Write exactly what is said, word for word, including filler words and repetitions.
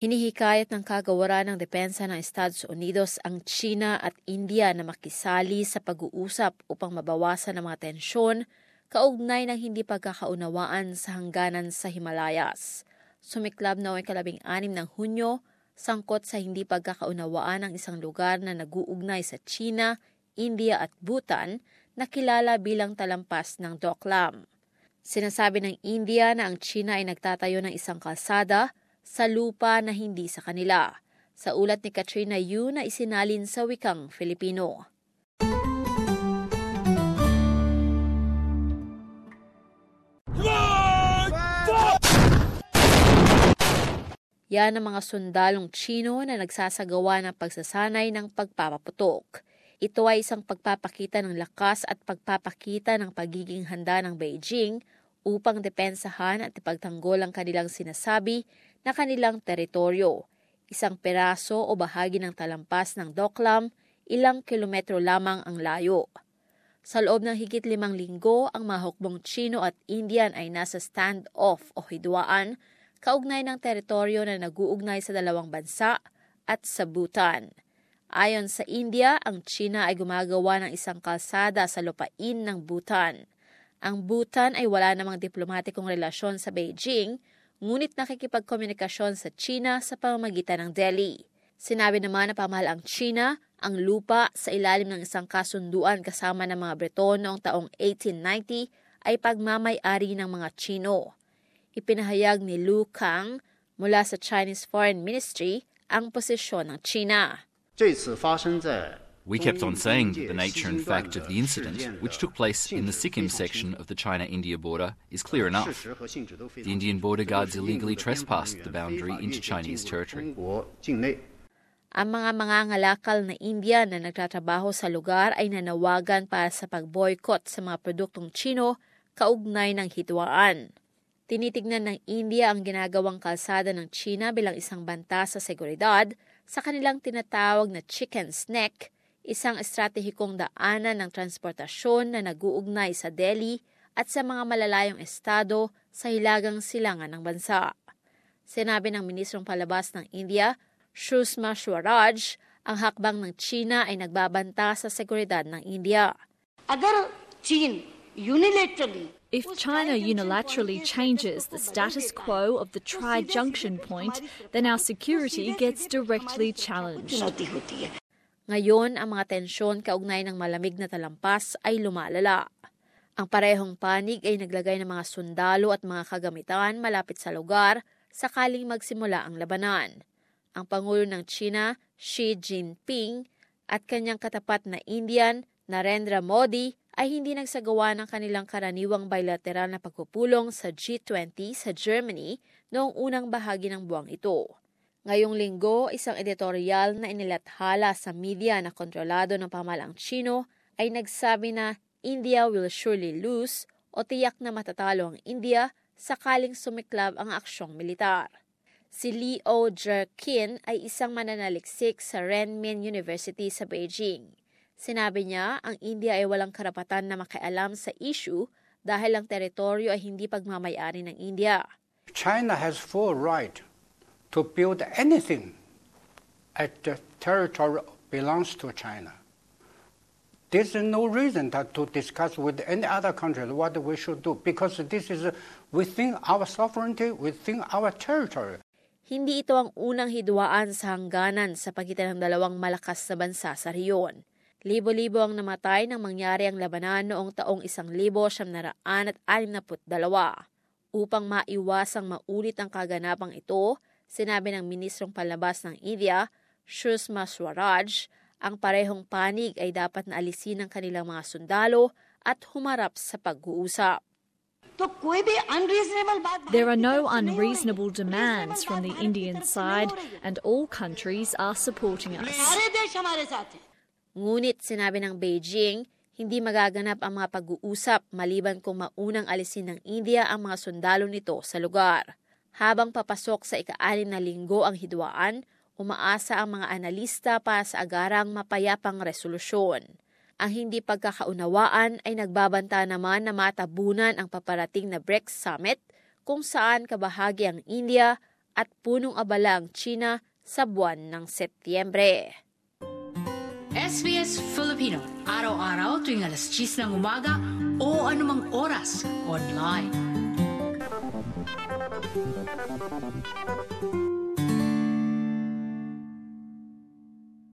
Hinihikayat ng kagawaran ng depensa ng Estados Unidos ang China at India na makisali sa pag-uusap upang mabawasan ang mga tensyon kaugnay ng hindi pagkakaunawaan sa hangganan sa Himalayas. Sumiklab noong ikalabing anim ng Hunyo, sangkot sa hindi pagkakaunawaan ng isang lugar na nag-uugnay sa China, India at Bhutan na kilala bilang talampas ng Doklam. Sinasabi ng India na ang China ay nagtatayo ng isang kalsada sa lupa na hindi sa kanila. Sa ulat ni Katrina Yu na isinalin sa wikang Filipino. Yan ang mga sundalong Tsino na nagsasagawa ng pagsasanay ng pagpapaputok. Ito ay isang pagpapakita ng lakas at pagpapakita ng pagiging handa ng Beijing upang depensahan at ipagtanggol ang kanilang sinasabi na kanilang teritoryo, isang peraso o bahagi ng talampas ng Doklam, ilang kilometro lamang ang layo. Sa loob ng higit limang linggo, ang mga hukbong Tsino at Indian ay nasa stand-off o hidwaan, kaugnay ng teritoryo na nag-uugnay sa dalawang bansa at sa Bhutan. Ayon sa India, ang China ay gumagawa ng isang kalsada sa lupain ng Bhutan. Ang Bhutan ay wala namang diplomatikong relasyon sa Beijing, ngunit nakikipagkomunikasyon sa China sa pamamagitan ng Delhi. Sinabi naman na pamahalaang China ang lupa sa ilalim ng isang kasunduan kasama ng mga Breton noong taong eighteen ninety ay pagmamay-ari ng mga Chino. Ipinahayag ni Lu Kang mula sa Chinese Foreign Ministry ang posisyon ng China. We kept on saying that the nature and fact of the incident, which took place in the Sikkim section of the China-India border, is clear enough. The Indian border guards illegally trespassed the boundary into Chinese territory. Ang mga mangangalakal na Indian na nagtatrabaho sa lugar ay nanawagan para sa pag-boycott sa mga produktong Chino kaugnay ng hidwaan. Tinitignan ng India ang ginagawang kalsada ng China bilang isang banta sa seguridad sa kanilang tinatawag na Chicken's Neck, isang estratehikong daanan ng transportasyon na nag-uugnay sa Delhi at sa mga malalayong estado sa hilagang silangan ng bansa. Sinabi ng Ministrong Palabas ng India, Sushma Swaraj, ang hakbang ng China ay nagbabanta sa seguridad ng India. Agar China unilaterally If China unilaterally changes the status quo of the tri-junction point, then our security gets directly challenged. Ngayon, ang mga tensyon kaugnay ng malamig na talampas ay lumalala. Ang parehong panig ay naglagay ng mga sundalo at mga kagamitan malapit sa lugar sakaling magsimula ang labanan. Ang Pangulo ng China, Xi Jinping, at kanyang katapat na Indian, Narendra Modi, ay hindi nagsagawa ng kanilang karaniwang bilateral na pagpupulong sa G twenty sa Germany noong unang bahagi ng buwang ito. Ngayong linggo, isang editorial na inilathala sa media na kontrolado ng pamahalaang Chino ay nagsabi na India will surely lose o tiyak na matatalo ang India sakaling sumiklab ang aksyong militar. Si Liu Zhiqin ay isang mananaliksik sa Renmin University sa Beijing. Sinabi niya, ang India ay walang karapatan na makialam sa issue dahil ang teritoryo ay hindi pagmamay-ari ng India. China has full right to build anything at the territory belongs to China. There's no reason to discuss with any other country what we should do because this is within our sovereignty, within our territory. Hindi ito ang unang hidwaan sa hangganan sa pagitan ng dalawang malakas na bansa sa riyon. Libo-libo ang namatay nang mangyari ang labanan noong taong isang libo siyam na raan at anim na put dalawa. Upang maiwasang maulit ang kaganapang ito, sinabi ng Ministrong Palabas ng India, Sushma Swaraj, ang parehong panig ay dapat na alisin ng kanilang mga sundalo at humarap sa pag-uusap. There are no unreasonable demands from the Indian side and all countries are supporting us. Ngunit sinabi ng Beijing, hindi magaganap ang mga pag-uusap maliban kung maunang alisin ng India ang mga sundalo nito sa lugar. Habang papasok sa ika-anim na linggo ang hidwaan, umaasa ang mga analista para sa agarang mapayapang resolusyon. Ang hindi pagkakaunawaan ay nagbabanta naman na matabunan ang paparating na B R I C S Summit kung saan kabahagi ang India, at punong abala ang China sa buwan ng Setyembre. S B S Filipino, araw-araw tuwing alas diyes ng umaga o anumang oras online.